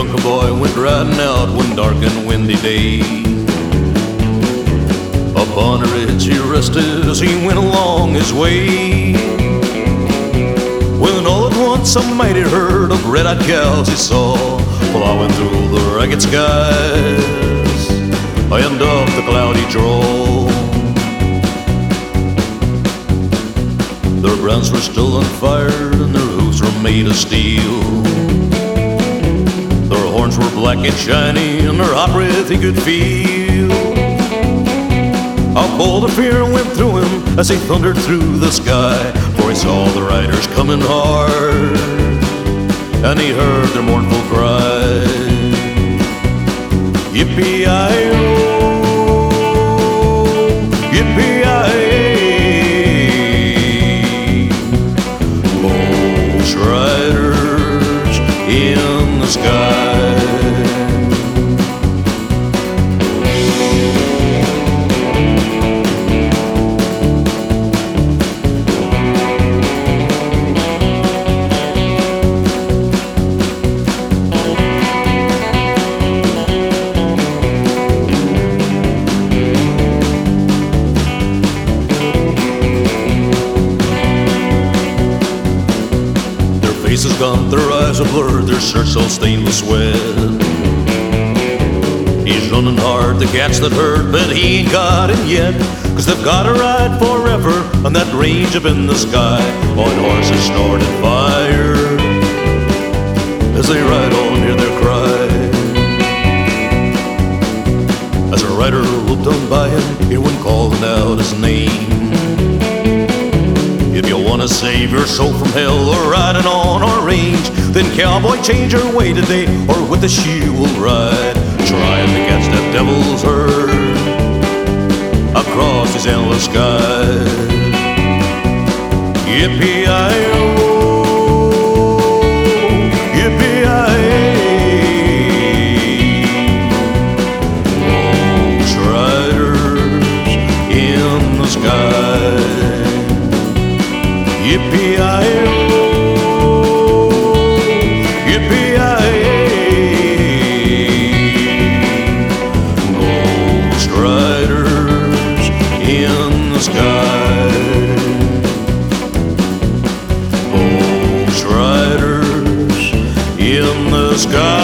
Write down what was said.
cowboy went riding out one dark and windy day. Upon a ridge he rested as he went along his way, when all at once a mighty herd of red-eyed cows he saw plowing through the ragged skies and up the cloudy draw. Their brands were still on fire and their hooves were made of steel. Their horns were black and shiny and their hot breath he could feel. A bolt of fear went through him as he thundered through the sky, for he saw the riders coming hard and he heard their mournful cry. Yippee-yi-oh, yippee-yi-ay, Bush riders in the sky. Faces gaunt, their eyes are blurred, their shirts all stained with sweat. He's running hard to catch that herd, but he ain't got it yet, 'cause they've gotta ride forever on that range up in the sky, on horses snorting fire. As they ride on, hear their cry. As a rider looked on by him, hear one calling out his name. If you want to save your soul from hell or riding on our range, then cowboy, change your way today, or with the shoe will ride, trying to catch that devil's herd across these endless skies. Yippee-yi-oh, yippee-yi-ay, Bush riders in the sky. Yippee-yi-oh, yippee-yi-ay, Bush riders in the sky. Bush riders in the sky.